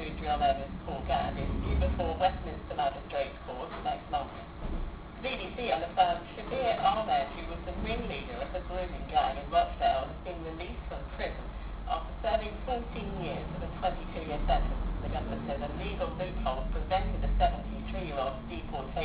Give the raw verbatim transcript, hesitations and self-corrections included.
Adrian Evans Paul Gad is due before Westminster Magistrates Court next month. The B B C understands Shabir Ahmed, who was the ringleader of the grooming gang in Rochdale, has been released from prison after serving fourteen years of a twenty-two year sentence. The government says a legal loophole prevented the seventy-three year old's deportation